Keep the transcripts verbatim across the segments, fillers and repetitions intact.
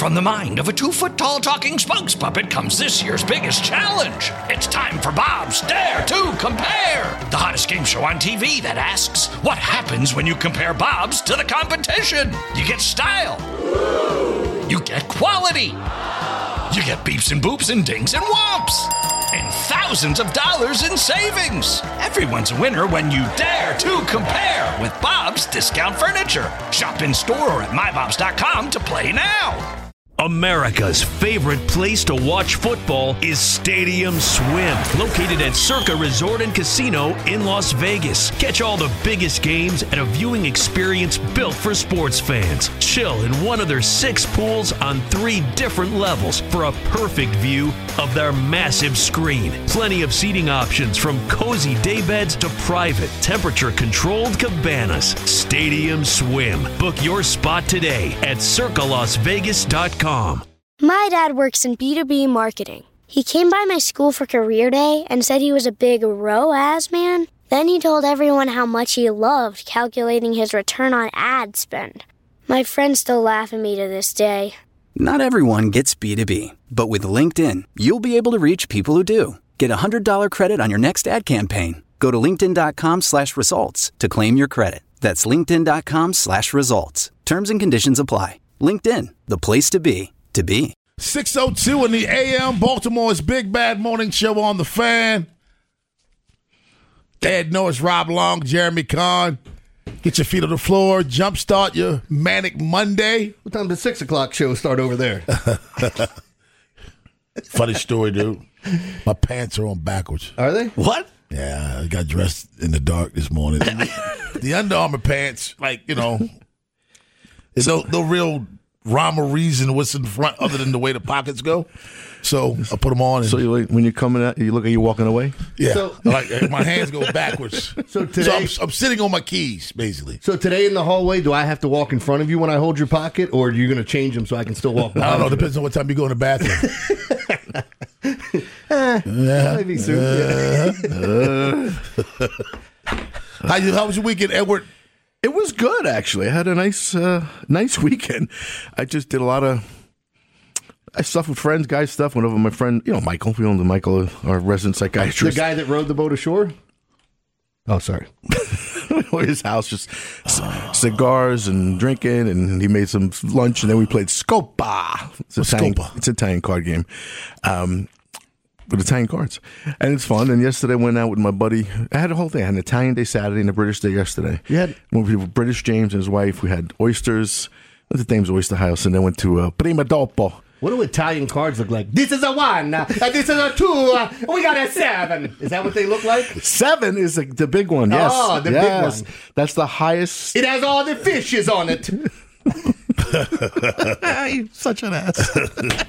From the mind of a two-foot-tall talking spokes puppet comes this year's biggest challenge. It's time for Bob's Dare to Compare, the hottest game show on T V that asks, what happens when you compare Bob's to the competition? You get style. You get quality. You get beeps and boops and dings and whomps. And thousands of dollars in savings. Everyone's a winner when you dare to compare with Bob's Discount Furniture. Shop in store or at my bobs dot com to play now. America's favorite place to watch football is Stadium Swim, located at Circa Resort and Casino in Las Vegas. Catch all the biggest games at a viewing experience built for sports fans. Chill in one of their six pools on three different levels for a perfect view of their massive screen. Plenty of seating options from cozy daybeds to private, temperature-controlled cabanas. Stadium Swim. Book your spot today at circa las vegas dot com. My dad works in B two B marketing. He came by my school for career day and said he was a big R O A S man. Then he told everyone how much he loved calculating his return on ad spend. My friends still laugh at me to this day. Not everyone gets B two B, but with LinkedIn, you'll be able to reach people who do. Get a one hundred dollars credit on your next ad campaign. Go to linkedin.com slash results to claim your credit. That's linkedin.com slash results. Terms and conditions apply. LinkedIn, the place to be, to be. six oh two in the A M, Baltimore's Big Bad Morning Show on the Fan. Ed Norris, Rob Long, Jeremy Kahn. Get your feet on the floor. Jumpstart your manic Monday. What time does the six o'clock show start over there? Funny story, dude. My pants are on backwards. Are they? What? Yeah, I got dressed in the dark this morning. The Under Armour pants, like, you know, there's no, no real rhyme or reason what's in front other than the way the pockets go. So I put them on. And, so you like, when you're coming out, you look like you're walking away? Yeah. So, like my hands go backwards. So today, so I'm, I'm sitting on my keys, basically. So today in the hallway, do I have to walk in front of you when I hold your pocket, or are you going to change them so I can still walk behind I don't know. you? Depends on what time you go in the bathroom. eh, yeah. Maybe soon. Uh, uh. how, you, how was your weekend, Edward? It was good, actually. I had a nice, uh, nice weekend. I just did a lot of I stuff with friends, guys stuff. Went over with my friend, you know, Michael. We owned the Michael, our resident psychiatrist. The guy that rode the boat ashore? Oh, sorry. His house, just c- cigars and drinking, and he made some lunch, and then we played Scopa. It's, Italian, Scopa? It's an Italian card game. Um, with Italian cards. And it's fun. And yesterday I went out with my buddy. I had a whole thing. I had an Italian day Saturday and a British day yesterday. You had went with British James and his wife. We had oysters. What's the Thames Oyster House? And then went to uh, Prima Dopo. What do Italian cards look like? This is a one. Uh, this is a two. Uh, we got a seven. Is that what they look like? Seven is the, the big one. Yes. Oh, the yes. big one. That's the highest. It has all the fishes on it. You're such an ass.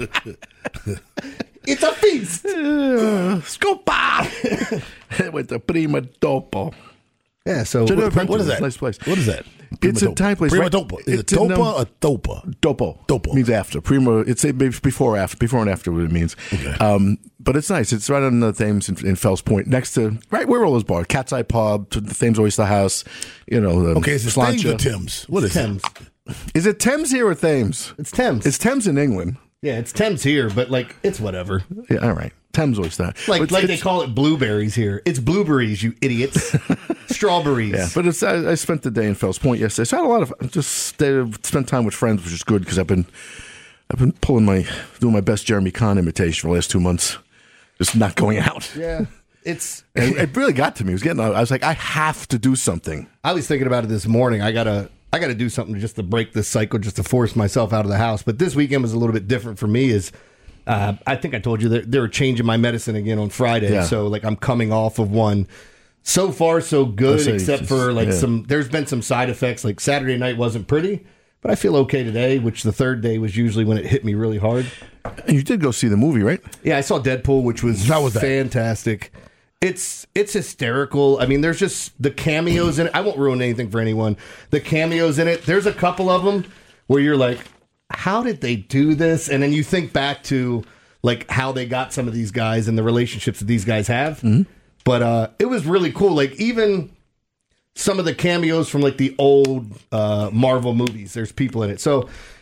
It's a feast. Uh, Scopa. It went to Prima Dopo. Yeah, so what, what, what is that? Nice place. What is that? Prima it's a Thai place. Prima right? Dopo. Is it's it Topa in, um, or Topa? Dopo. Dopo. Means after. Prima, it's a, before after, before and after what it means. Okay. Um, but it's nice. It's right on the Thames in, in Fells Point, next to, right where all those bars. Cat's Eye Pub, to the Thames Oyster House, you know. The okay, is it Thames or Thames? What is Thames. it? Is it Thames here or Thames? It's Thames. It's Thames in England. Yeah, it's Thames here, but like, it's whatever. Yeah, all right. Thames Oyster. Like, it's, like it's, they call it blueberries here. It's blueberries, you idiots. Strawberries. Yeah, but it's, I, I spent the day in Fells Point yesterday. So I had a lot of just stayed, spent time with friends, which is good because I've been I've been pulling my doing my best Jeremy Kahn imitation for the last two months, just not going out. Yeah, it's it, it really got to me. It was getting. I was like, I have to do something. I was thinking about it this morning. I gotta I gotta do something just to break this cycle, just to force myself out of the house. But this weekend was a little bit different for me. Is uh, I think I told you that they were changing my medicine again on Friday. Yeah. So like I'm coming off of one. So far, so good, say except just- for like yeah. some. There's been some side effects. Like Saturday night wasn't pretty, but I feel okay today. Which the third day was usually when it hit me really hard. And you did go see the movie, right? Yeah, I saw Deadpool, which was, How was that? fantastic. It's it's hysterical. I mean, there's just the cameos in it. I won't ruin anything for anyone. The cameos in it. There's a couple of them where you're like, how did they do this? And then you think back to like how they got some of these guys and the relationships that these guys have. Mm-hmm. But uh, it was really cool. Like even some of the cameos from like the old uh, Marvel movies, there's people in it. So it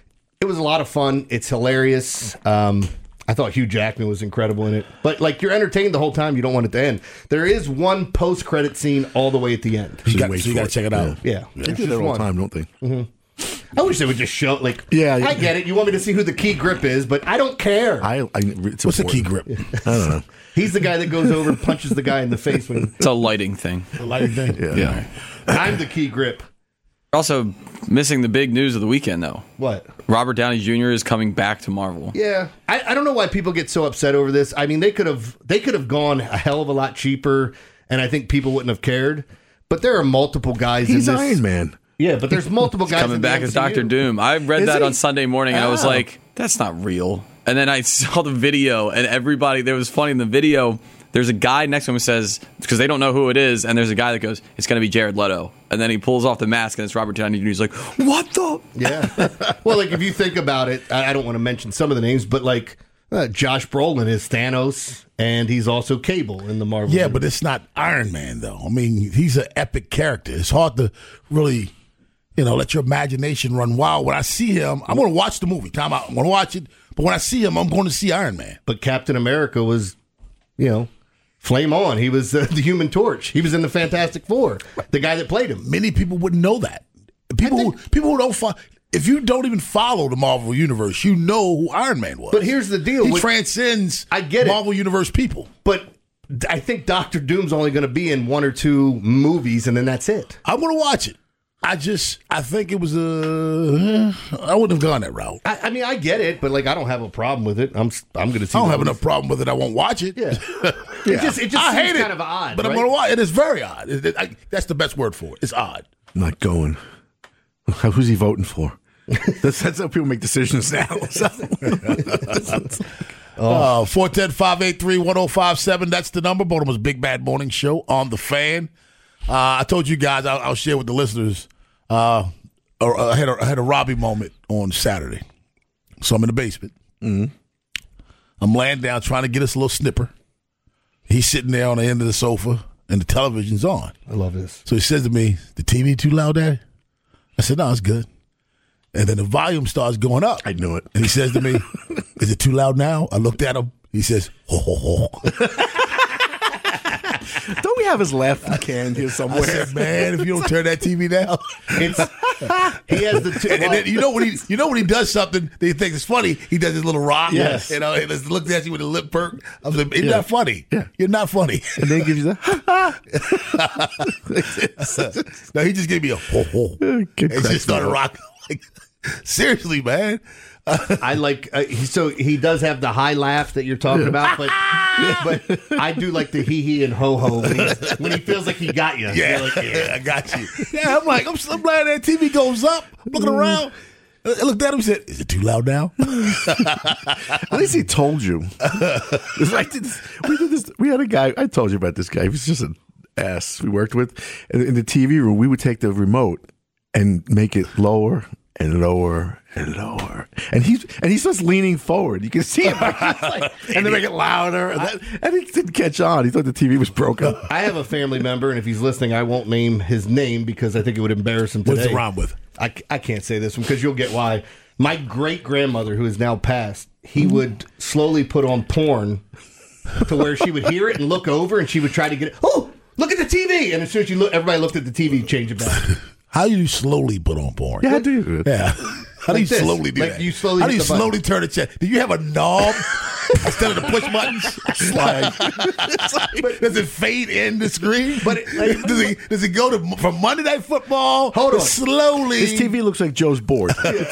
it was a lot of fun. It's hilarious. Um, I thought Hugh Jackman was incredible in it. But, like, you're entertained the whole time. You don't want it to end. There is one post-credit scene all the way at the end. So you So got wait to for check it out. Yeah. They There's do that just all the one. time, don't they? Mm-hmm. I wish they would just show, like, Yeah, I yeah. get it. You want me to see who the key grip is, but I don't care. I, I, it's What's the key important. grip? I don't know. He's the guy that goes over and punches the guy in the face when It's a lighting thing. The lighting thing. Yeah. Yeah. I'm the key grip. Also, missing the big news of the weekend, though. What? Robert Downey Junior is coming back to Marvel. Yeah, I, I don't know why people get so upset over this. I mean, they could have they could have gone a hell of a lot cheaper, and I think people wouldn't have cared. But there are multiple guys. He's in this. Iron Man. Yeah, but there's multiple guys Coming in the back M as C U. Doctor Doom. I read Is that he? on Sunday morning, and I was Oh. like, that's not real. And then I saw the video, and everybody, there was funny in the video. There's a guy next to him who says, because they don't know who it is, and there's a guy that goes, it's going to be Jared Leto. And then he pulls off the mask, and it's Robert Downey Junior He's like, what the? Yeah. Well, like if you think about it, I I don't want to mention some of the names, but like uh, Josh Brolin is Thanos, and he's also Cable in the Marvel. Yeah, universe. but it's not Iron Man, though. I mean, he's an epic character. It's hard to really, you know, let your imagination run wild. When I see him, I'm going to watch the movie. Time out. I'm going to watch it. But when I see him, I'm going to see Iron Man. But Captain America was, you know, flame on. He was uh, the Human Torch. He was in the Fantastic Four. The guy that played him. Many people wouldn't know that. People, think- who, people who don't follow. If you don't even follow the Marvel Universe, you know who Iron Man was. But here's the deal. He with- transcends I get it. Marvel Universe people. But I think Doctor Doom's only going to be in one or two movies, and then that's it. I'm going to watch it. I just, I think it was a. I wouldn't have gone that route. I, I mean, I get it, but like, I don't have a problem with it. I'm, I'm going to see. I don't the have movie. enough problem with it. I won't watch it. Yeah. It just, it just I seems hate it, kind of odd. but I'm right? going to watch it. It's very odd. It- it- I- that's the best word for it. It's odd. I'm not going. Who's he voting for? That's, that's how people make decisions now. Uh, four one zero, five eight three, one zero five seven. That's the number. Baltimore's Big Bad Morning Show on The Fan. Uh, I told you guys, I'll, I'll share with the listeners. Uh, I had a, I had a Robbie moment on Saturday. So I'm in the basement. Mm-hmm. I'm laying down trying to get us a little snipper. He's sitting there on the end of the sofa, and the television's on. I love this. So he says to me, "The T V too loud, Daddy?" I said, "No, it's good." And then the volume starts going up. I knew it. And he says to me, "Is it too loud now?" I looked at him. He says, "Ho, ho, ho." Don't we have his laugh can here I somewhere? said, "Man, if you don't turn that T V down." It's, he has the two. And, and then you know when he, you know when he does something that he thinks is funny, he does his little rock. Yes. You know, and just looks at you with a lip perk. I was like, "It's Yeah. not funny. Yeah. You're not funny." And then gives you the. No, he just gave me a ho ho. Kid And cracks just started me up. rocking. Like, seriously, man. I like uh, he, so he does have the high laugh that you're talking about, but but I do like the hee hee and ho ho when, he- when he feels like he got you. Yeah, You're like, yeah, I got you. Yeah, I'm like, I'm, I'm glad that T V goes up. I'm looking around. I looked at him and said, "Is it too loud now?" At least he told you. It's like this- we did this. We had a guy. I told you about this guy. He was just an ass we worked with. And in the T V room, we would take the remote and make it lower and lower and lower. And he's and he starts leaning forward. You can see him. Like, he's like- and then make it louder. And, that, and he didn't catch on. He thought the T V was broken. I have a family member, and if he's listening, I won't name his name because I think it would embarrass him today. What's the rhyme with? I, I can't say this one because you'll get why. My great grandmother, who is now passed, he would slowly put on porn to where she would hear it and look over, and she would try to get it. Oh, look at the T V! And as soon as you look, everybody looked at the T V, change it back. How do you slowly put on porn? Yeah, I do. Yeah. How do you Like this. slowly do Like that? you slowly How do hit you the button. slowly turn the check? Do you have a knob instead of the push buttons? Slide. But does it fade in the screen? But it- like- does it does it go to from Monday Night Football? Hold to on. slowly. His T V looks like Joe's board.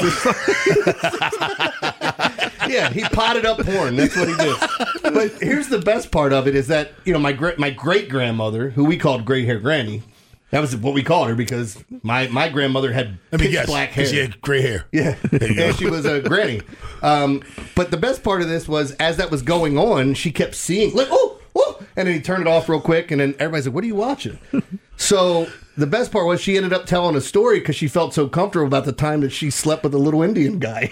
Yeah, he potted up porn. That's what he did. But here's the best part of it is that, you know, my great my great grandmother, who we called Gray Hair Granny, that was what we called her because my, my grandmother had Let me pitch guess. black hair. She had gray hair. Yeah, There you go. and she was a granny. Um, but the best part of this was, as that was going on, she kept seeing, like, oh, oh, and then he turned it off real quick, and then everybody's like, "What are you watching?" So the best part was she ended up telling a story because she felt so comfortable about the time that she slept with a little Indian guy.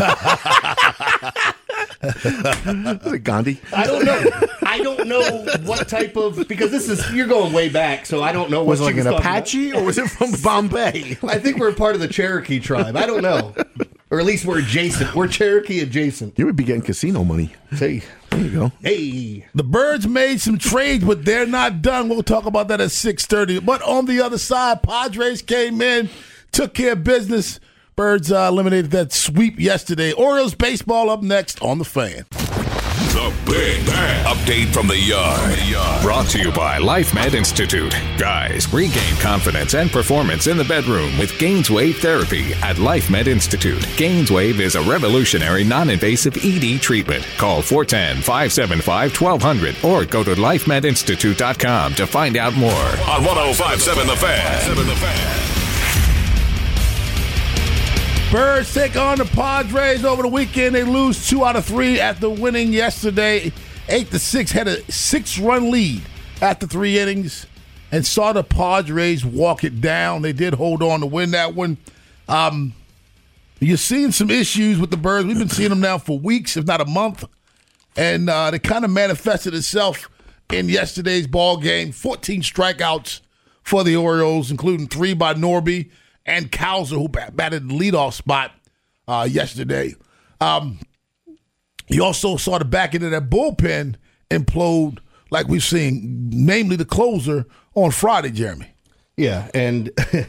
Was it Gandhi? I don't know. I don't know what type of because this is you're going way back, so I don't know what Was it like she an talking about. Apache or was it from Bombay? I think we're part of the Cherokee tribe. I don't know. Or at least we're adjacent. We're Cherokee adjacent. You would be getting casino money. Hey, there you go. Hey. The Birds made some trades, but they're not done. We'll talk about that at six thirty. But on the other side, Padres came in, took care of business. Birds uh, eliminated that sweep yesterday. Orioles baseball up next on The Fan. The Big Bang Update from the Yard. Brought to you by LifeMed Institute. Guys, regain confidence and performance in the bedroom with Gainswave Therapy at LifeMed Institute. Gainswave is a revolutionary non-invasive E D treatment. Call four one zero, five seven five, one two zero zero or go to life med institute dot com to find out more. On one oh five point seven The Fan. Birds take on the Padres over the weekend. They lose two out of three after winning yesterday. Eight to six, had a six-run lead after three innings and saw the Padres walk it down. They did hold on to win that one. Um, you're seeing some issues with the Birds. We've been seeing them now for weeks, if not a month. And uh, it kind of manifested itself in yesterday's ball game. fourteen strikeouts for the Orioles, including three by Norby and Cowser, who batted the leadoff spot uh, yesterday. Um, you also saw the back end of that bullpen implode like we've seen, namely the closer on Friday, Jeremy. Yeah, and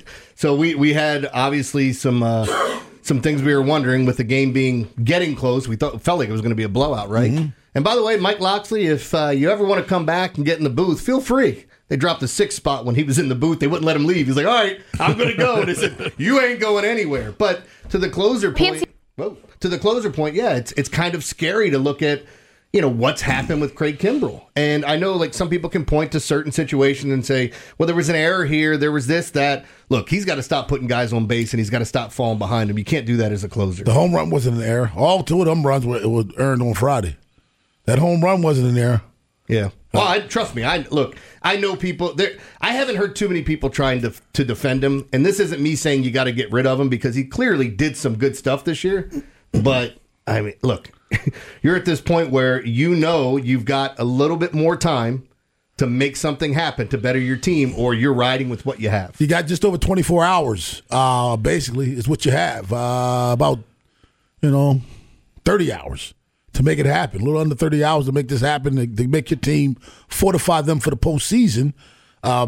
so we, we had obviously some uh, some things we were wondering with the game being getting close. We thought felt like it was going to be a blowout, right? Mm-hmm. And by the way, Mike Loxley, if uh, you ever want to come back and get in the booth, feel free. They dropped the sixth spot when he was in the booth. They wouldn't let him leave. He's like, all right, I'm going to go. And they said, you ain't going anywhere. But to the closer point, whoa, to the closer point, yeah, it's it's kind of scary to look at, you know, what's happened with Craig Kimbrell. And I know, like, some people can point to certain situations and say, well, there was an error here. There was this, that. Look, he's got to stop putting guys on base, and he's got to stop falling behind him. You can't do that as a closer. The home run wasn't an error. All two of them runs were, were earned on Friday. That home run wasn't an error. Yeah. Well, I, trust me. I look. I know people. There, I haven't heard too many people trying to to defend him, and this isn't me saying you got to get rid of him because he clearly did some good stuff this year. But I mean, look, you're at this point where you know you've got a little bit more time to make something happen to better your team, or you're riding with what you have. You got just over twenty-four hours. Uh, basically, is what you have. Uh, about you know thirty hours. To make it happen, a little under thirty hours to make this happen, to, to make your team, fortify them for the postseason. Uh,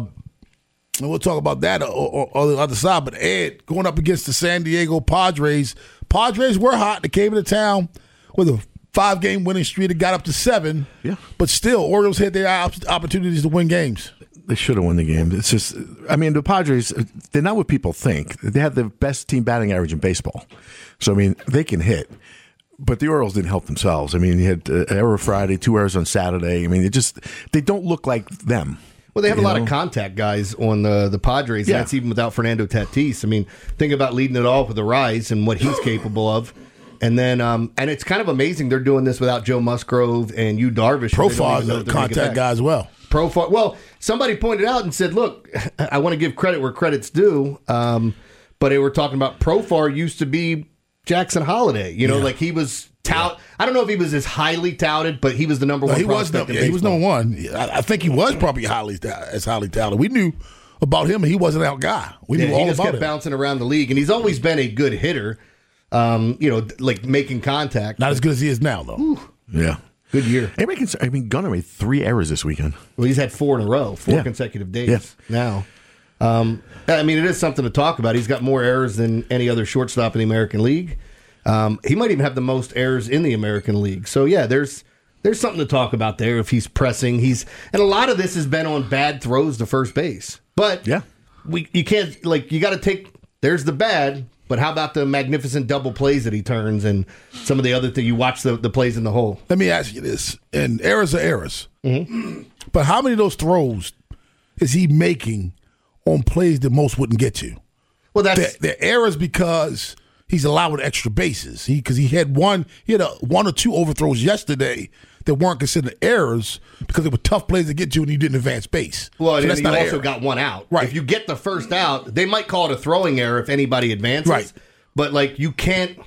and we'll talk about that on the other side. But Ed, going up against the San Diego Padres, Padres were hot. They came into town with a five-game winning streak. It got up to seven. Yeah. But still, Orioles had their opportunities to win games. They should have won the game. It's just, I mean, the Padres, they're not what people think. They have the best team batting average in baseball. So, I mean, they can hit. But the Orioles didn't help themselves. I mean, you had uh, error Friday, two errors on Saturday. I mean, it just they don't look like them. Well, they have a lot know? of contact guys on the the Padres. Yeah. And that's even without Fernando Tatis. I mean, think about leading it off with Arraez and what he's capable of. And then, um, and it's kind of amazing they're doing this without Joe Musgrove and Yu Darvish. Profar is a contact guy as well. Profar. Well, somebody pointed out and said, look, I want to give credit where credit's due. Um, but they were talking about Profar used to be Jackson Holiday, you know, yeah. like he was tout. Yeah. I don't know if he was as highly touted, but he was the number one. No, he prospect was. No, yeah, he was number one. I, I think he was probably highly as highly touted. We knew about him, and he wasn't our guy. We yeah, knew all he just about kept him. Bouncing around the league, and he's always been a good hitter. Um, you know, like making contact. Not but, as good as he is now, though. Whew. Yeah, good year. Anybody can, I mean, Gunnar made three errors this weekend. Well, he's had four in a row, four yeah. consecutive days yeah. now. Um, I mean, it is something to talk about. He's got more errors than any other shortstop in the American League. Um, he might even have the most errors in the American League. So, yeah, there's there's something to talk about there if he's pressing. He's and a lot of this has been on bad throws to first base. But yeah, we you can't, like, you got to take, there's the bad, but how about the magnificent double plays that he turns and some of the other things? You watch the, the plays in the hole. Let me ask you this, and errors are errors. Mm-hmm. But how many of those throws is he making on plays that most wouldn't get to? Well, that's... They're, they're errors because... he's allowing extra bases. He because he had one, he had a, one or two overthrows yesterday that weren't considered errors because they were tough plays to get to and he didn't advance base. Well, so and that's he not also error. got one out. Right. If you get the first out, they might call it a throwing error if anybody advances. Right. But like you can't,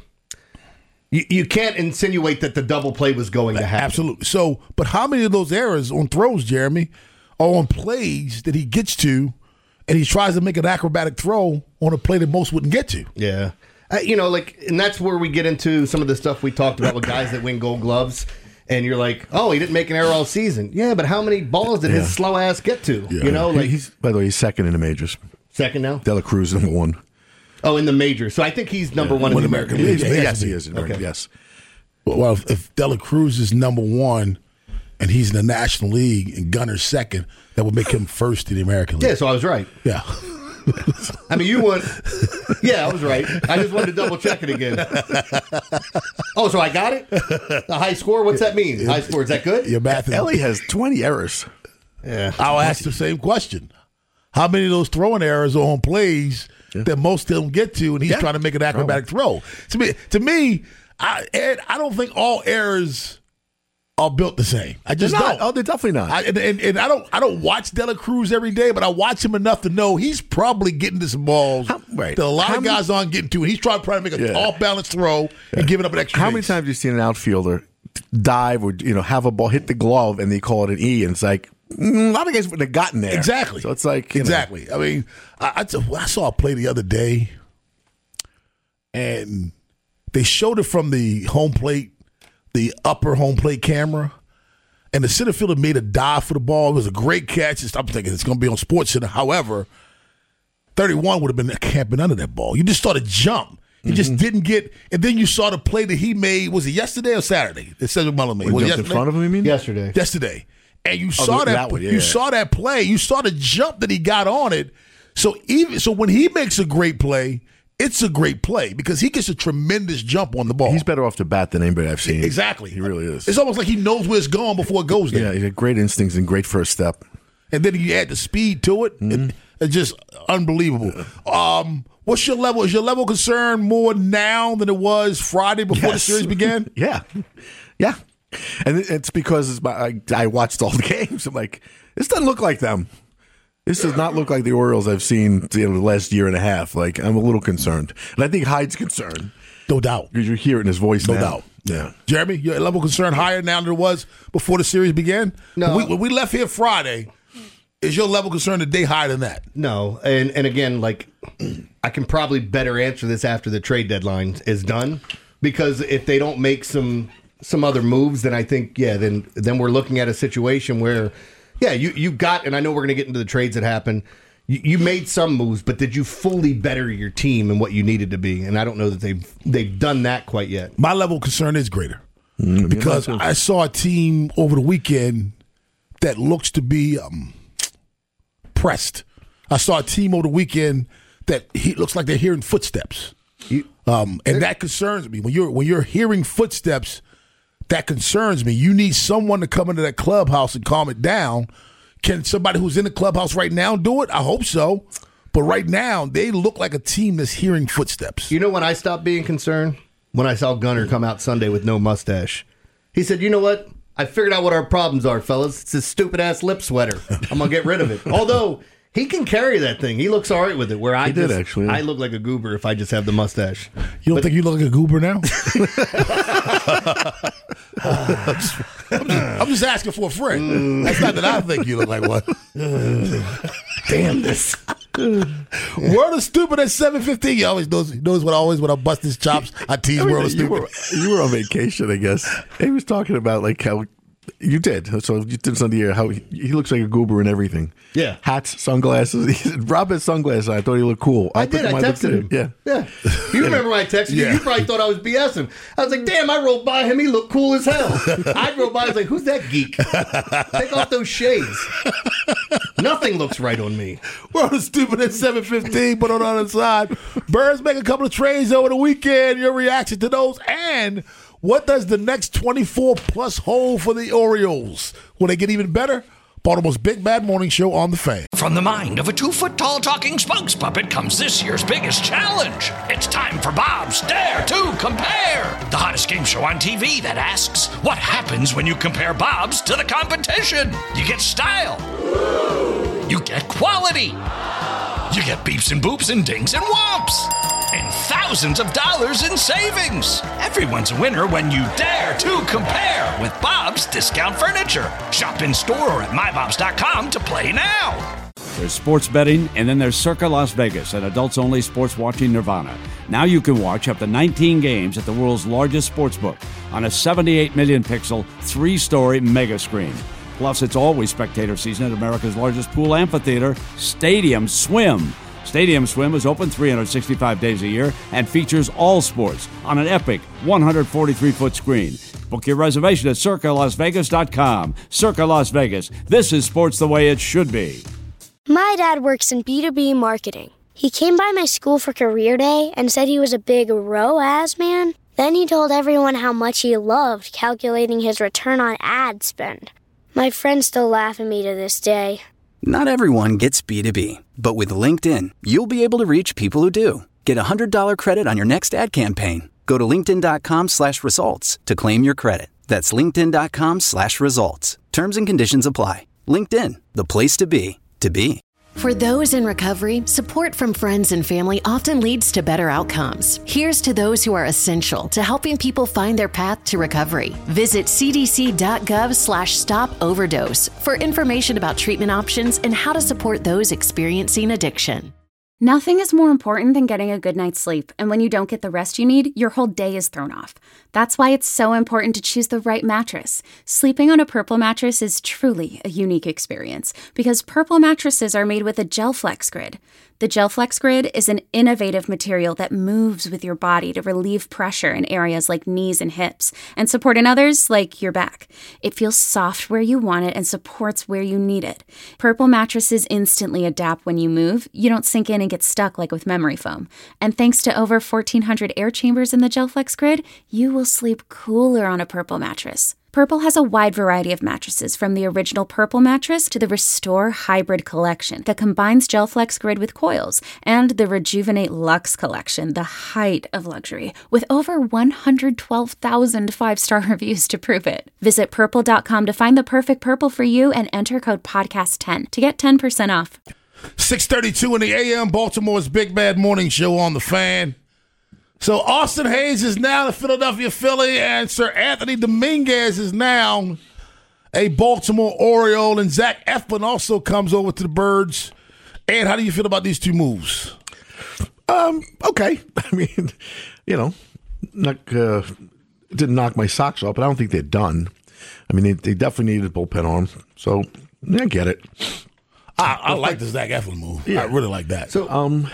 you, you can't insinuate that the double play was going to happen. Absolutely. So, but how many of those errors on throws, Jeremy, are on plays that he gets to, and he tries to make an acrobatic throw on a play that most wouldn't get to? Yeah. Uh, you know, like, and that's where we get into some of the stuff we talked about with guys that win Gold Gloves. And you're like, oh, he didn't make an error all season. Yeah, but how many balls did Yeah. his slow ass get to? Yeah. You know, like he's by the way, he's second in the majors. Second now. Dela Cruz number one. Oh, in the majors. So I think he's number one in the American League. League. Yeah, Yes, he he has is. to be. Okay. Yes. Well, if, if Dela Cruz is number one and he's in the National League and Gunner's second, that would make him first in the American League. Yeah, so I was right. Yeah. I mean, you won. Yeah, I was right. I just wanted to double check it again. Oh, so I got it? The high score? What's that mean? High score, is that good? Your math is, Ellie has twenty errors. Yeah. I'll ask the same question. How many of those throwing errors are on plays Yeah. that most of them get to, and he's Yeah. trying to make an acrobatic throw? To me, to me, I, Ed, I don't think all errors are built the same. I just They're not. don't. Oh, they're definitely not. I, and, and, and I don't I don't watch Dela Cruz every day, but I watch him enough to know he's probably getting to some balls How- right. that a lot How of many- guys aren't getting to, and he's trying, trying to make a Yeah. off-balance throw and giving up an extra How many base. times have you seen an outfielder dive or you know have a ball hit the glove and they call it an E, and it's like mm, a lot of guys wouldn't have gotten there. Exactly. So it's like you know, exactly. I mean, I, I, t- I saw a play the other day, and they showed it from the home plate, the upper home plate camera, and the center fielder made a dive for the ball. It was a great catch. I'm thinking it's going to be on Sports Center. However, thirty-one would have been camping under that ball. You just saw the jump. He just didn't get, and then you saw the play that he made. Was it yesterday or Saturday? That Cedric Mullin made. When Was he it jumped in yesterday? front of him, you mean? Yesterday. Yesterday, and you Oh, saw that- that, that one, yeah. you saw that play. You saw the jump that he got on it. So even so, when he makes a great play, it's a great play because he gets a tremendous jump on the ball. He's better off to bat than anybody I've seen. Exactly. He really is. It's almost like he knows where it's going before it goes there. Yeah, he had great instincts and great first step. And then you add the speed to it. Mm-hmm. it it's just unbelievable. Um, what's your level? Is your level of concern more now than it was Friday before Yes. the series began? Yeah, yeah, and it- it's because it's my, I, I watched all the games. I'm like, this doesn't look like them. This does not look like the Orioles I've seen you know, the last year and a half. Like, I'm a little concerned, and I think Hyde's concerned No doubt. because you hear it in his voice. No now. doubt. Yeah. Jeremy, your level of concern higher now than it was before the series began? No. When we, when we left here Friday, is your level of concern today higher than that? No, and and again, like I can probably better answer this after the trade deadline is done, because if they don't make some some other moves, then I think yeah, then then we're looking at a situation where yeah, you you got, and I know we're going to get into the trades that happen. You, you made some moves, but did you fully better your team and what you needed to be? And I don't know that they've they've done that quite yet. My level of concern is greater Mm, because yeah, I saw a team over the weekend that looks to be um, pressed. I saw a team over the weekend that he looks like they're hearing footsteps, You, um, and that concerns me. When you're when you're hearing footsteps, that concerns me. You need someone to come into that clubhouse and calm it down. Can somebody who's in the clubhouse right now do it? I hope so. But right now, they look like a team that's hearing footsteps. You know when I stopped being concerned? When I saw Gunner come out Sunday with no mustache. He said, you know what? I figured out what our problems are, fellas. It's this stupid-ass lip sweater. I'm going to get rid of it. Although, he can carry that thing. He looks all right with it. Where I He did, just, actually, yeah. I look like a goober if I just have the mustache. You don't think you look like a goober now? I'm, just, I'm just asking for a friend. That's not that I think you look like one. Damn this. World of Stupid at seven fifteen. He always knows, he knows what always when I bust his chops, I tease I mean, World of you Stupid. were, you were on vacation, I guess. He was talking about like how you did. So you did something here. How he, he looks like a goober and everything. Yeah. Hats, sunglasses. He said, Rob had sunglasses. I thought he looked cool. I put did. them I on, texted him. looked good. Yeah. Yeah. You remember when I texted you? Yeah. You probably thought I was BSing. I was like, damn, I rolled by him. He looked cool as hell. I drove by. I was like, who's that geek? Take off those shades. Nothing looks right on me. World of Stupid at seven fifteen. But on the other side, Birds make a couple of trades over the weekend. Your reaction to those. And what does the next twenty-four plus hold for the Orioles? Will they get even better? Baltimore's Big Bad Morning Show on the Fan. From the mind of a two-foot-tall talking spokes puppet comes this year's biggest challenge. It's time for Bob's Dare to Compare, the hottest game show on T V that asks, what happens when you compare Bob's to the competition? You get style. You get quality. You get beeps and boops and dings and whomps. And thousands of dollars in savings. Everyone's a winner when you dare to compare with Bob's Discount Furniture. Shop in store or at my bobs dot com to play now. There's sports betting, and then there's Circa Las Vegas, an adults-only sports watching nirvana. Now you can watch up to nineteen games at the world's largest sportsbook on a seventy-eight million pixel, three-story mega screen. Plus, it's always spectator season at America's largest pool amphitheater, Stadium Swim. Stadium Swim is open three hundred sixty-five days a year and features all sports on an epic one hundred forty-three foot screen. Book your reservation at circa las vegas dot com. Circa Las Vegas. This is sports the way it should be. My dad works in B two B marketing. He came by my school for career day and said he was a big R O A S man. Then he told everyone how much he loved calculating his return on ad spend. My friends still laugh at me to this day. Not everyone gets B two B, but with LinkedIn, you'll be able to reach people who do. Get a one hundred dollars credit on your next ad campaign. Go to linkedin.com slash results to claim your credit. That's linkedin.com slash results. Terms and conditions apply. LinkedIn, the place to be, to be. For those in recovery, support from friends and family often leads to better outcomes. Here's to those who are essential to helping people find their path to recovery. Visit cdc.gov slash stop overdose for information about treatment options and how to support those experiencing addiction. Nothing is more important than getting a good night's sleep, and when you don't get the rest you need, your whole day is thrown off. That's why it's so important to choose the right mattress. Sleeping on a Purple mattress is truly a unique experience because Purple mattresses are made with a GelFlex Grid. The GelFlex Grid is an innovative material that moves with your body to relieve pressure in areas like knees and hips and support in others like your back. It feels soft where you want it and supports where you need it. Purple mattresses instantly adapt when you move. You don't sink in and get stuck like with memory foam. And thanks to over fourteen hundred air chambers in the GelFlex Grid, you will sleep cooler on a Purple mattress. Purple has a wide variety of mattresses, from the original Purple mattress to the Restore Hybrid collection that combines GelFlex Grid with coils, and the Rejuvenate Luxe collection, the height of luxury, with over one hundred twelve thousand five-star reviews to prove it. Visit purple dot com to find the perfect Purple for you and enter code podcast ten to get ten percent off. six thirty-two in the A M, Baltimore's Big Bad Morning Show on the Fan. So Austin Hayes is now the Philadelphia Philly, and Sir Anthony Dominguez is now a Baltimore Oriole, and Zach Eflin also comes over to the Birds. Ed, how do you feel about these two moves? Um, okay. I mean, you know, not, uh, didn't knock my socks off, but I don't think they're done. I mean, they, they definitely needed a bullpen arm, so I get it. I, I like the Zach Eflin move. Yeah. I really like that. So, um,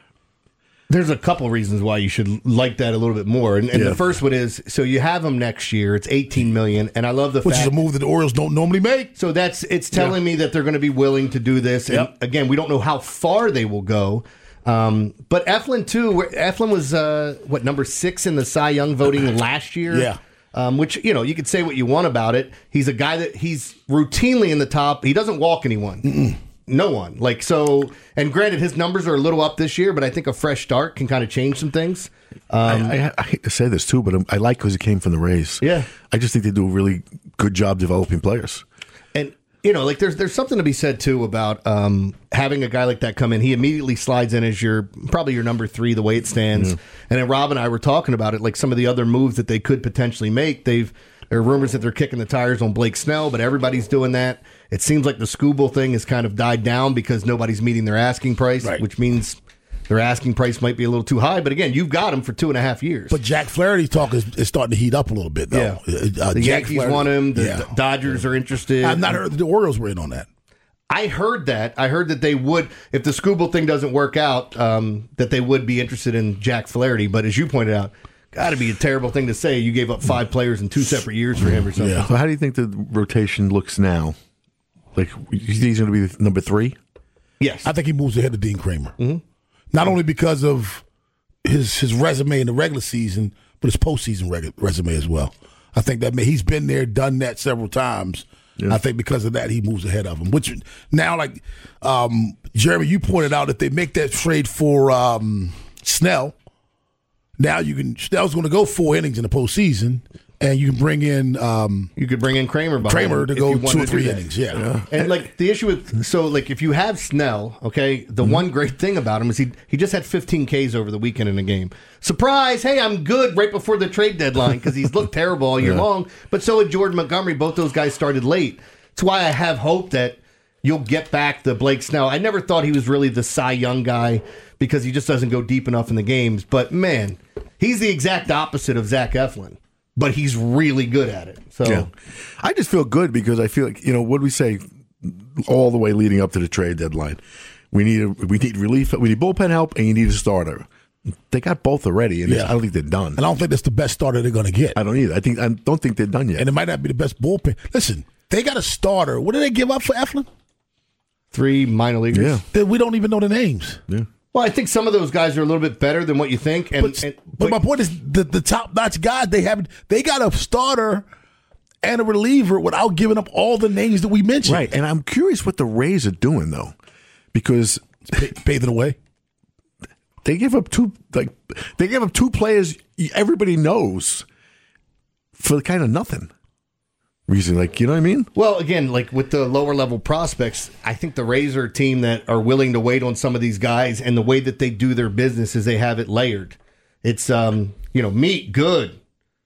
there's a couple reasons why you should like that a little bit more, and, and yeah. the first one is so you have him next year. It's eighteen million dollars, and I love the which fact, is a move that the Orioles don't normally make. So that's it's telling yeah. me that they're going to be willing to do this. And yep. again, we don't know how far they will go. Um, but Eflin too. Eflin was uh, what number six in the Cy Young voting last year. Yeah. Um, which, you know, you could say what you want about it. He's a guy that he's routinely in the top. He doesn't walk anyone. Mm-mm. No one. Like, so, and granted, his numbers are a little up this year, but I think a fresh start can kind of change some things. Um, I, I, I hate to say this, too, but I like because he came from the Rays. Yeah. I just think they do a really good job developing players. And, you know, like, there's there's something to be said, too, about um, having a guy like that come in. He immediately slides in as your, probably your number three, the way it stands. Mm. And then Rob and I were talking about it, like some of the other moves that they could potentially make. They've, there are rumors that they're kicking the tires on Blake Snell, but everybody's doing that. It seems like the Skubal thing has kind of died down because nobody's meeting their asking price, right. which means their asking price might be a little too high. But again, you've got him for two and a half years. But Jack Flaherty's talk is, is starting to heat up a little bit, though. Yeah. Uh, the Jack Yankees Flaherty, want him. The yeah. Dodgers are interested. I've not heard that the Orioles were in on that. I heard that. I heard that they would, if the Skubal thing doesn't work out, um, that they would be interested in Jack Flaherty. But as you pointed out, got to be a terrible thing to say. You gave up five players in two separate years for him or something. Yeah. So how do you think the rotation looks now? Like, you think he's going to be number three? Yes. I think he moves ahead of Dean Kramer. Mm-hmm. Not only because of his his resume in the regular season, but his postseason reg- resume as well. I think that he's been there, done that several times. Yeah. I think because of that, he moves ahead of him. Which now, like um, Jeremy, you pointed out, if they make that trade for um, Snell, now you can. Snell's going to go four innings in the postseason, and you can bring in. Um, you could bring in Kramer. Kramer to go two or three innings. Yeah. yeah, and like the issue with so like if you have Snell, okay, the mm-hmm. one great thing about him is he he just had fifteen Ks over the weekend in a game. Surprise! Hey, I'm good right before the trade deadline because he's looked terrible all year yeah. long. But so had Jordan Montgomery. Both those guys started late. That's why I have hope that you'll get back the Blake Snell. I never thought he was really the Cy Young guy because he just doesn't go deep enough in the games. But, man, he's the exact opposite of Zach Eflin. But he's really good at it. So yeah. I just feel good because I feel like, you know, what do we say all the way leading up to the trade deadline? We need a, we need relief, we need bullpen help, and you need a starter. They got both already, and yeah. I don't think they're done. And I don't think that's the best starter they're going to get. I don't either. I think I don't think they're done yet. And it might not be the best bullpen. Listen, they got a starter. What did they give up for Eflin? Three minor leaguers. Yeah. That we don't even know the names. Yeah. Well, I think some of those guys are a little bit better than what you think. And, but, and, but, but my point is, the, the top-notch guys, they have they got a starter and a reliever without giving up all the names that we mentioned. Right, and I'm curious what the Rays are doing, though, because pay, paving the way. They give up two like they give up two players everybody knows for kind of nothing. Reason, like, you know what I mean? Well, again, like with the lower level prospects, I think the Rays are a team that are willing to wait on some of these guys, and the way that they do their business is they have it layered. It's um, you know, meat good,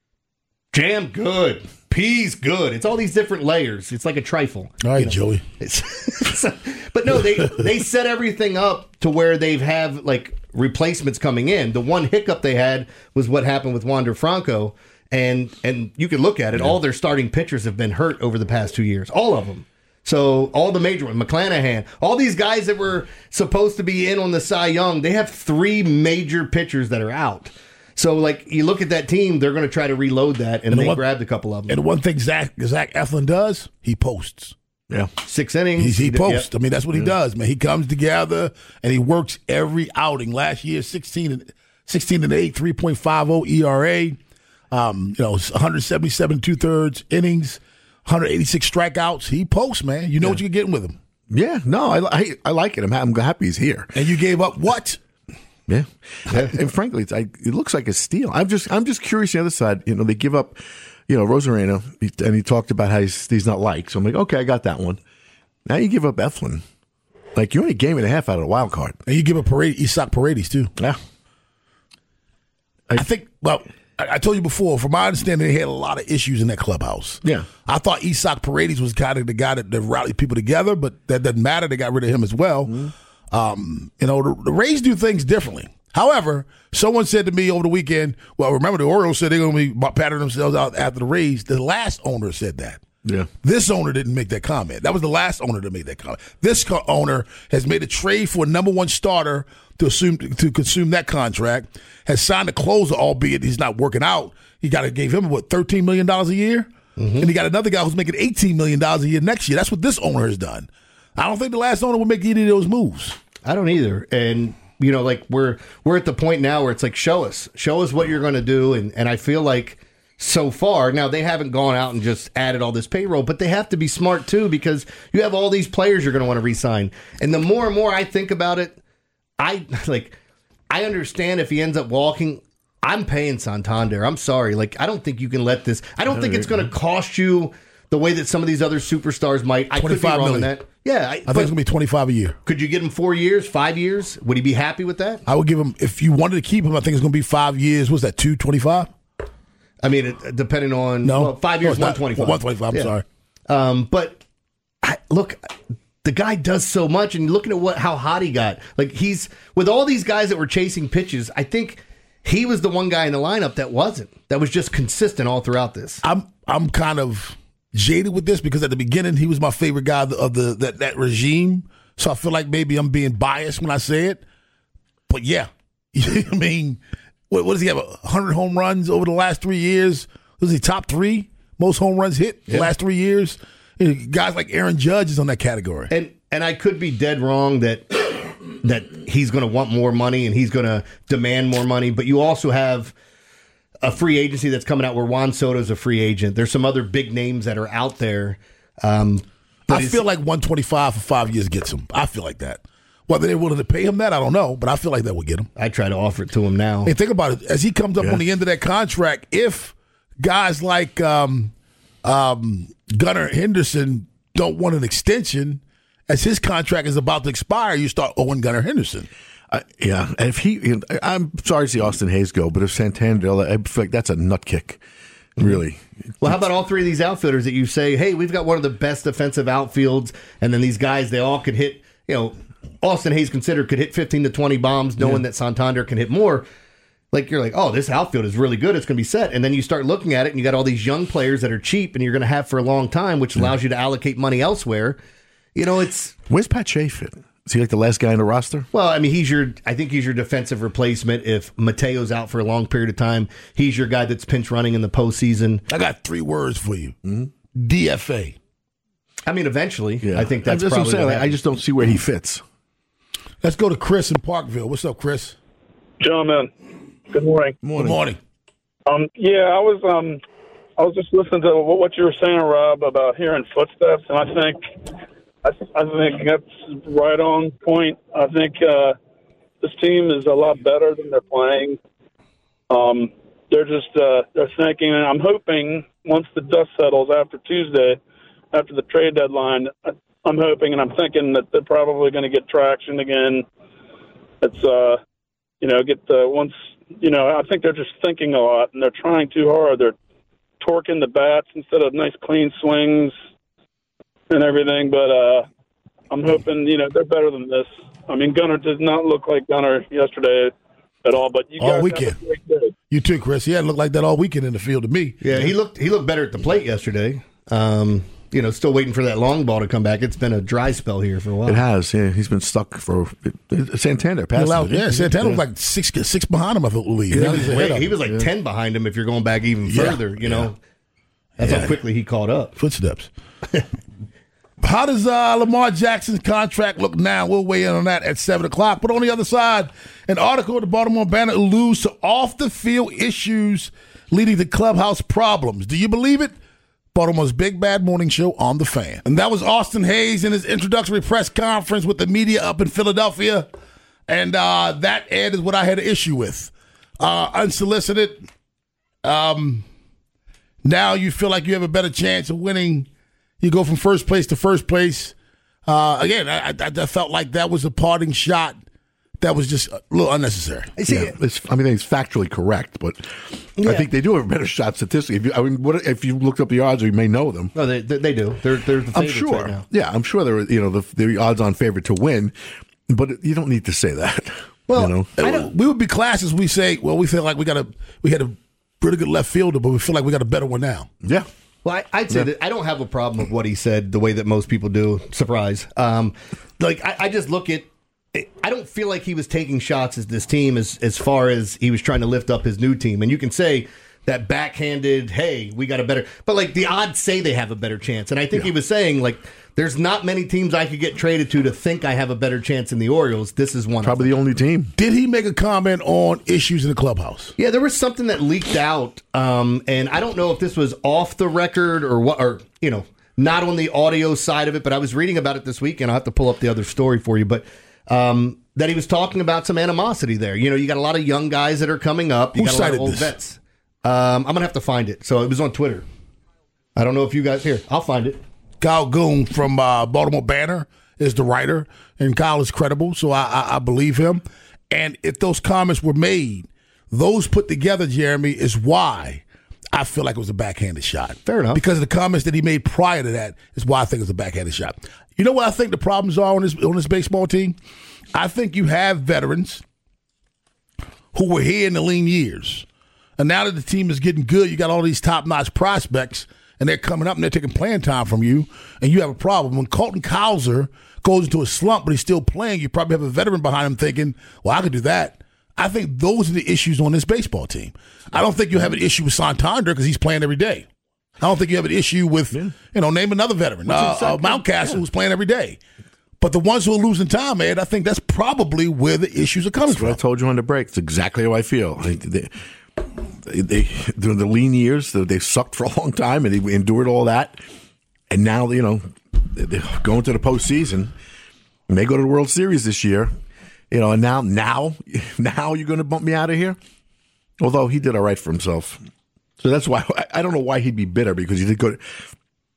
jam good, peas good. It's all these different layers. It's like a trifle. All right, you know? Joey. It's, but no, they they set everything up to where they've have like replacements coming in. The one hiccup they had was what happened with Wander Franco. And and you can look at it. Yeah. All their starting pitchers have been hurt over the past two years. All of them. So all the major ones, McClanahan, all these guys that were supposed to be in on the Cy Young, they have three major pitchers that are out. So like you look at that team, they're going to try to reload that, and, and they one, grabbed a couple of them. And one thing Zach Zach Eflin does, he posts. Yeah, six innings. He's, he, he posts. Yep. I mean, that's what he yeah. does, man. He comes together and he works every outing. Last year, sixteen and sixteen and eight, three point five oh E R A. Um, you know, one seventy-seven two thirds innings, one eighty-six strikeouts. He posts, man. You know yeah. what you're getting with him. Yeah, no, I, I, I like it. I'm, I'm happy he's here. And you gave up what? Yeah, yeah. And frankly, it's, I, it looks like a steal. I'm just I'm just curious. The other side, you know, they give up, you know, Rosarena, and he talked about how he's, he's not liked. So I'm like, okay, I got that one. Now you give up Eflin. Like, you're only a game and a half out of the wild card. And you give up Paredes, Isaac Paredes, too. Yeah. I, I think, well, I told you before, from my understanding, they had a lot of issues in that clubhouse. Yeah. I thought Isaac Paredes was kind of the guy that, that rallied people together, but that doesn't matter. They got rid of him as well. Mm-hmm. Um, you know, the, the Rays do things differently. However, someone said to me over the weekend, well, remember the Orioles said they're going to be patting themselves out after the Rays. The last owner said that. Yeah. This owner didn't make that comment. That was the last owner that made that comment. This co- owner has made a trade for a number one starter to assume to consume that contract, has signed a closer, albeit he's not working out. He got to gave him, what, thirteen million dollars a year? Mm-hmm. And he got another guy who's making eighteen million dollars a year next year. That's what this owner has done. I don't think the last owner would make any of those moves. I don't either. And, you know, like we're we're at the point now where it's like, show us. Show us what you're going to do. And, and I feel like so far, now they haven't gone out and just added all this payroll, but they have to be smart too, because you have all these players you're going to want to re-sign. And the more and more I think about it, I like I understand if he ends up walking, I'm paying Santander. I'm sorry. Like, I don't think you can let this. I don't think it's going to cost you the way that some of these other superstars might. I could be wrong on that. Yeah, I, I think it's going to be twenty-five a year. Could you get him four years, five years? Would he be happy with that? I would give him, if you wanted to keep him, I think it's going to be five years. What's that, two twenty-five? I mean, it, depending on no well, five years, no, one twenty-five. One twenty-five. I'm yeah. sorry. Um, but I, look, the guy does so much, and looking at what how hot he got, like he's with all these guys that were chasing pitches. I think he was the one guy in the lineup that wasn't. That was just consistent all throughout this. I'm I'm kind of jaded with this because at the beginning he was my favorite guy of the, of the that that regime. So I feel like maybe I'm being biased when I say it. But yeah, I mean. What, what does he have? one hundred home runs over the last three years? Was he top three most home runs hit yeah. the last three years? You know, guys like Aaron Judge is on that category. And and I could be dead wrong that that he's going to want more money and he's going to demand more money. But you also have a free agency that's coming out where Juan Soto's a free agent. There's some other big names that are out there. Um, I feel like one twenty-five for five years gets him. I feel like that. Whether they're willing to pay him that, I don't know, but I feel like that would get him. I try to offer it to him now. Hey, think about it. As he comes up yeah. on the end of that contract, if guys like um, um, Gunnar Henderson don't want an extension, as his contract is about to expire, you start owing Gunnar Henderson. Uh, yeah, and if he, I'm sorry to see Austin Hayes go, but if Santander, I feel like that's a nut kick. Really. Well, how about all three of these outfielders that you say, hey, we've got one of the best defensive outfields, and then these guys, they all could hit, you know, Austin Hayes considered could hit fifteen to twenty bombs, knowing yeah. that Santander can hit more. Like, you're like, oh, this outfield is really good. It's going to be set. And then you start looking at it, and you got all these young players that are cheap and you're going to have for a long time, which allows yeah. you to allocate money elsewhere. You know, it's... Where's Pat Shea fit? Is he like the last guy in the roster? Well, I mean, he's your. I think he's your defensive replacement. If Mateo's out for a long period of time, he's your guy that's pinch running in the postseason. I got three words for you: mm-hmm. D F A. I mean, eventually, yeah. I think that's, that's probably. What I'm saying. I just don't see where he fits. Let's go to Chris in Parkville. What's up, Chris? Gentlemen, good morning. Morning. Good morning. Um, yeah, I was um, I was just listening to what you were saying, Rob, about hearing footsteps, and I think. I, I think that's right on point. I think uh, this team is a lot better than they're playing. Um, they're just uh, they're thinking, and I'm hoping once the dust settles after Tuesday, after the trade deadline, I'm hoping and I'm thinking that they're probably going to get traction again. It's uh, you know, get the once you know. I think they're just thinking a lot and they're trying too hard. They're torquing the bats instead of nice clean swings. And everything, but uh, I'm hoping, you know, they're better than this. I mean, Gunnar did not look like Gunnar yesterday at all, but you all guys weekend. have a great day. You too, Chris. He hadn't looked like that all weekend in the field to me. Yeah, he looked he looked better at the plate yesterday. Um, you know, still waiting for that long ball to come back. It's been a dry spell here for a while. It has, yeah. He's been stuck for Santander. Passed allowed, it. Yeah, Santander yeah. was like six six behind him, I believe. Yeah, he, was, wait, he was like yeah. ten behind him if you're going back even further, yeah. you know. That's yeah. how quickly he caught up. Footsteps. How does uh, Lamar Jackson's contract look now? We'll weigh in on that at seven o'clock. But on the other side, an article in the Baltimore Banner alludes to off-the-field issues leading to clubhouse problems. Do you believe it? Baltimore's Big Bad Morning Show on The Fan. And that was Austin Hayes in his introductory press conference with the media up in Philadelphia. And uh, that, Ed, is what I had an issue with. Uh, unsolicited. Um, now you feel like you have a better chance of winning. You go from first place to first place. Uh, again, I, I, I felt like that was a parting shot that was just a little unnecessary. I see. Yeah, it's, I mean, it's factually correct, but yeah. I think they do have a better shot statistically. If you, I mean, what if you looked up the odds, or you may know them? No, they they, they do. They're they're the I'm favorites sure. right now. Yeah, I'm sure they're you know the the odds-on favorite to win, but you don't need to say that. Well, you know? I don't, we would be classes. We say, well, we feel like we got a we had a pretty good left fielder, but we feel like we got a better one now. Yeah. Well, I, I'd say yeah. that I don't have a problem with what he said the way that most people do. Surprise. Um, like, I, I just look at I don't feel like he was taking shots at this team as, as far as he was trying to lift up his new team. And you can say that backhanded, hey, we got a better – but, like, the odds say they have a better chance. And I think yeah. he was saying, like, there's not many teams I could get traded to to think I have a better chance than the Orioles. This is one Probably of them. the only team. Did he make a comment on issues in the clubhouse? Yeah, there was something that leaked out, um, and I don't know if this was off the record or what, or, you know, not on the audio side of it, but I was reading about it this week, and I'll have to pull up the other story for you, but um, that he was talking about some animosity there. You know, you got a lot of young guys that are coming up. You Who got a lot of old this? vets. Um, I'm going to have to find it. So it was on Twitter. I don't know if you guys here. I'll find it. Kyle Goon from uh, Baltimore Banner is the writer, and Kyle is credible, so I, I, I believe him. And if those comments were made, those put together, Jeremy, is why I feel like it was a backhanded shot. Fair enough. Because of the comments that he made prior to that is why I think it was a backhanded shot. You know what I think the problems are on this on this baseball team? I think you have veterans who were here in the lean years. And now that the team is getting good, you got all these top-notch prospects, and they're coming up and they're taking playing time from you, and you have a problem. When Colton Cowser goes into a slump, but he's still playing, you probably have a veteran behind him thinking, well, I could do that. I think those are the issues on this baseball team. I don't think you have an issue with Santander because he's playing every day. I don't think you have an issue with, yeah. you know, name another veteran, uh, uh, Mountcastle, yeah. who's playing every day. But the ones who are losing time, Ed, I think that's probably where the issues are coming that's from. What I told you on the break. It's exactly how I feel. I, they, They, they during the lean years, they sucked for a long time, and they endured all that. And now, you know, they're going to the postseason, and they go to the World Series this year. You know, and now, now, now you're going to bump me out of here. Although he did all right for himself, so that's why I, I don't know why he'd be bitter because he did good.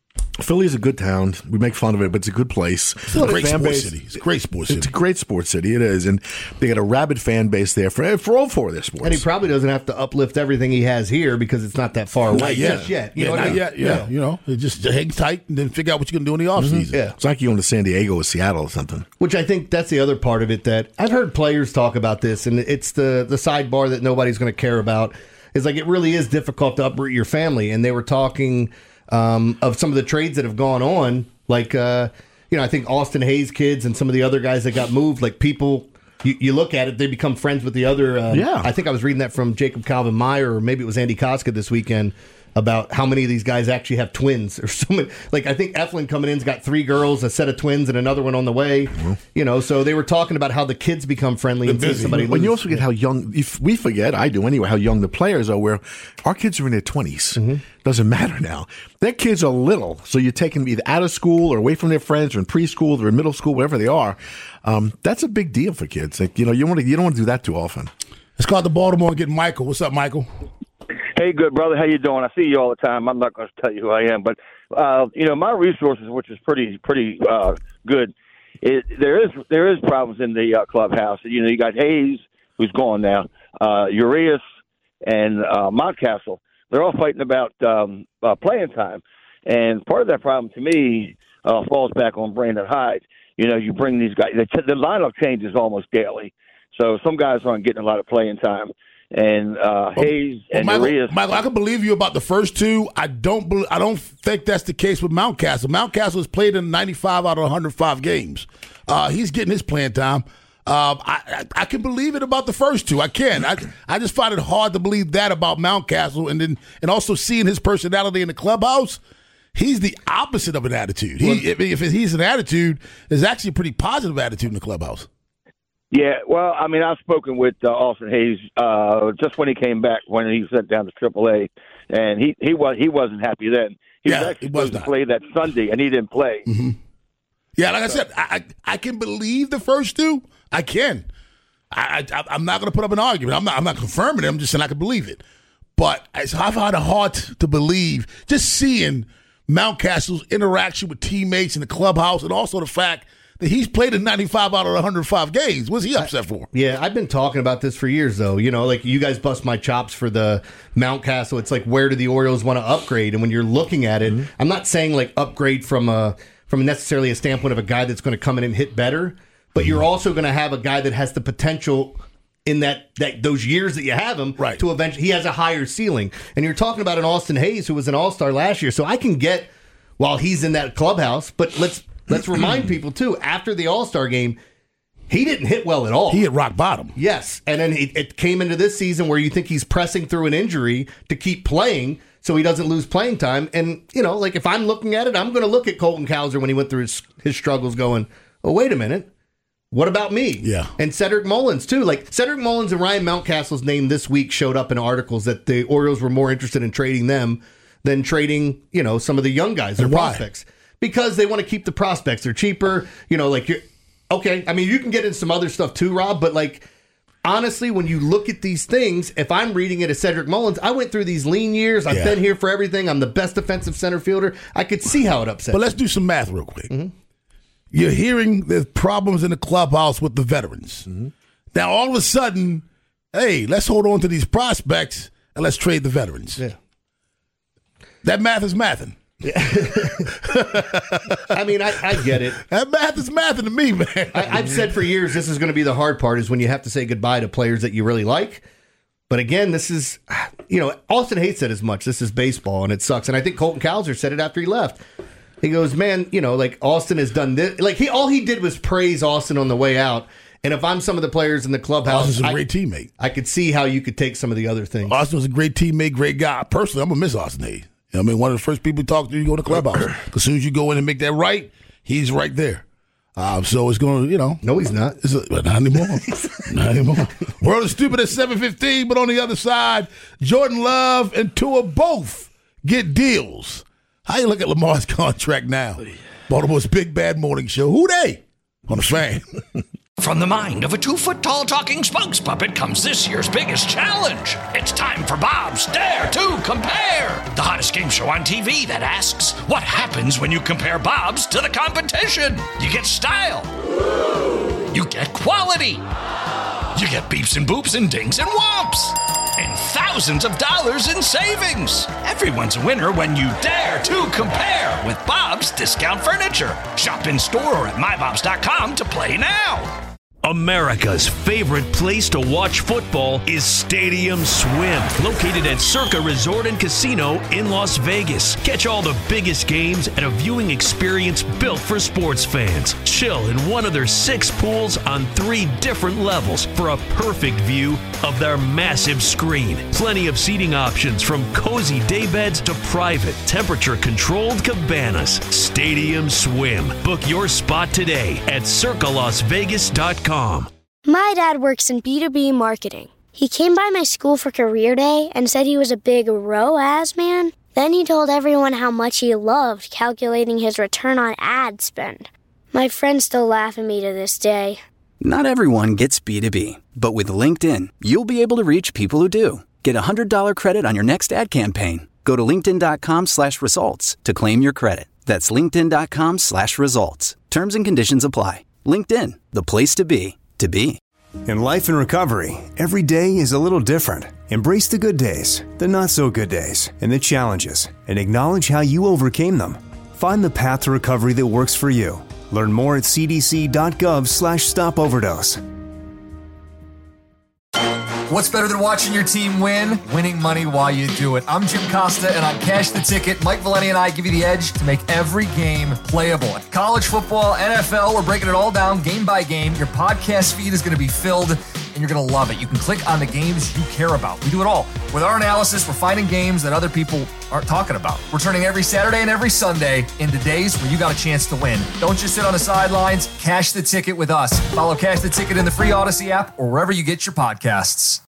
Philly's a good town. We make fun of it, but it's a good place. It's a great sports city. It's a great sports city. It's a great sports city. It is, and they got a rabid fan base there for for all four of their sports. And he probably doesn't have to uplift everything he has here because it's not that far away Not yet. just yet. You yeah, know what not I mean? yet. Yeah, Yeah. you know, it just hang tight and then figure out what you're going to do in the offseason. Mm-hmm. Yeah. It's like you own to San Diego or Seattle or something. Which I think that's the other part of it that I've heard players talk about this, and it's the the sidebar that nobody's going to care about. Is like it really is difficult to uproot your family, and they were talking um, of some of the trades that have gone on, like uh, you know, I think Austin Hayes kids and some of the other guys that got moved. Like people, you, you look at it, they become friends with the other. Uh, Yeah. I think I was reading that from Jacob Calvin Meyer, or maybe it was Andy Koska this weekend, about how many of these guys actually have twins or so many. Like I think Eflin coming in's got three girls, a set of twins, and another one on the way. Mm-hmm. You know, so they were talking about how the kids become friendly and see somebody When lose. you also forget how young, if we forget, I do anyway, how young the players are, where our kids are in their twenties. Mm-hmm. Doesn't matter now. Their kids are little, so you're taking them either out of school or away from their friends or in preschool or in middle school, wherever they are. Um, that's a big deal for kids. Like, you know, you want to, you don't want to do that too often. Let's call it the Baltimore and get Michael. What's up, Michael? Hey, good brother. How you doing? I see you all the time. I'm not going to tell you who I am, but uh, you know my resources, which is pretty pretty uh, good. It, there is there is problems in the uh, clubhouse. You know, you got Hayes, who's gone now, uh, Urias, and uh, Mountcastle. They're all fighting about um, uh, playing time, and part of that problem to me uh, falls back on Brandon Hyde. You know, you bring these guys. The, the lineup changes almost daily, so some guys aren't getting a lot of playing time. And uh, Hayes well, and Michael, Urias. Michael, I can believe you about the first two. I don't. Be, I don't think that's the case with Mountcastle. Mountcastle has played in ninety-five out of one hundred five games. Uh, he's getting his playing time. Um, I, I I can believe it about the first two. I can. I I just find it hard to believe that about Mountcastle, and then and also seeing his personality in the clubhouse. He's the opposite of an attitude. He, if, if he's an attitude, there's actually a pretty positive attitude in the clubhouse. Yeah, well, I mean, I've spoken with uh, Austin Hayes uh, just when he came back, when he sent down to triple A, and he, he, was, he wasn't happy then. He Yeah, was actually he was supposed not. to play that Sunday, and he didn't play. Mm-hmm. Yeah, like I said, I, I I can believe the first two. I can. I, I I'm not going to put up an argument. I'm not. I'm not confirming it. I'm just saying I can believe it. But it's, I've had a hard to believe just seeing Mountcastle's interaction with teammates in the clubhouse, and also the fact that he's played in ninety-five out of one hundred five games. What's he upset for? Yeah, I've been talking about this for years, though. You know, like you guys bust my chops for the Mountcastle. It's like, where do the Orioles want to upgrade? And when you're looking at it, I'm not saying like upgrade from a from necessarily a standpoint of a guy that's going to come in and hit better, but you're also going to have a guy that has the potential in that, that those years that you have him right. to eventually, he has a higher ceiling. And you're talking about an Austin Hayes who was an all-star last year, so I can get while he's in that clubhouse, but let's let's remind people too, after the all-star game, he didn't hit well at all. He hit rock bottom. Yes, and then it, it came into this season where you think he's pressing through an injury to keep playing so he doesn't lose playing time. And, you know, like if I'm looking at it, I'm going to look at Colton Cowser when he went through his, his struggles going, oh, wait a minute. What about me? Yeah. And Cedric Mullins, too. Like, Cedric Mullins and Ryan Mountcastle's name this week showed up in articles that the Orioles were more interested in trading them than trading, you know, some of the young guys, their And why? prospects. Because they want to keep the prospects. They're cheaper. You know, like, you're okay. I mean, you can get into some other stuff, too, Rob, but, like, honestly, when you look at these things, if I'm reading it as Cedric Mullins, I went through these lean years. I've Yeah. been here for everything. I'm the best defensive center fielder. I could see how it upsets But let's do some math real quick. You're hearing there's problems in the clubhouse with the veterans. Now, all of a sudden, hey, let's hold on to these prospects and let's trade the veterans. Yeah. That math is mathing. I mean, I, I get it. That math is mathing to me, man. I, I've said for years this is going to be the hard part is when you have to say goodbye to players that you really like. But again, this is, you know, Austin Hayes said as much. This is baseball, and it sucks. And I think Colton Cowser said it after he left. He goes, man, you know, like Austin has done this. Like he, all he did was praise Austin on the way out. And if I'm some of the players in the clubhouse, Austin's a I, great teammate. I could see how you could take some of the other things. Austin was a great teammate, great guy. Personally, I'm going to miss Austin Hayes. You know, I mean, one of the first people you talk to, you go to the clubhouse. As soon as you go in and make that right, he's right there. Uh, so it's going to, you know. No, he's not. It's a, but not anymore. Not anymore. World is stupid at seven fifteen, but on the other side, Jordan Love and Tua both get deals. How you look at Lamar's contract now? Baltimore's Big Bad Morning Show. Who they? On the Fan. From the mind of a two-foot-tall talking spokes puppet comes this year's biggest challenge. It's time for Bob's Dare to Compare, the hottest game show on T V that asks, what happens when you compare Bob's to the competition? You get style. You get quality. You get beeps and boops and dings and whomps. And thousands of dollars in savings. Everyone's a winner when you dare to compare with Bob's Discount Furniture. Shop in store or at my bobs dot com to play now. America's favorite place to watch football is Stadium Swim, located at Circa Resort and Casino in Las Vegas. Catch all the biggest games at a viewing experience built for sports fans. Chill in one of their six pools on three different levels for a perfect view of their massive screen. Plenty of seating options from cozy daybeds to private, temperature-controlled cabanas. Stadium Swim. Book your spot today at circa las vegas dot com. My dad works in B two B marketing. He came by my school for career day and said he was a big R O A S man. Then he told everyone how much he loved calculating his return on ad spend. My friends still laugh at me to this day. Not everyone gets B two B, but with LinkedIn, you'll be able to reach people who do. Get a one hundred dollars credit on your next ad campaign. Go to linkedin.com slash results to claim your credit. That's linkedin.com slash results. Terms and conditions apply. LinkedIn, the place to be, to be. In life and recovery, every day is a little different. Embrace the good days, the not so good days, and the challenges, and acknowledge how you overcame them. Find the path to recovery that works for you. Learn more at cdc.gov slash stop overdose. What's better than watching your team win? Winning money while you do it. I'm Jim Costa, and on Cash the Ticket, Mike Valeni and I give you the edge to make every game playable. College football, N F L, we're breaking it all down game by game. Your podcast feed is going to be filled, and you're going to love it. You can click on the games you care about. We do it all. With our analysis, we're finding games that other people aren't talking about. We're turning every Saturday and every Sunday into days where you got a chance to win. Don't just sit on the sidelines. Cash the Ticket with us. Follow Cash the Ticket in the free Odyssey app or wherever you get your podcasts.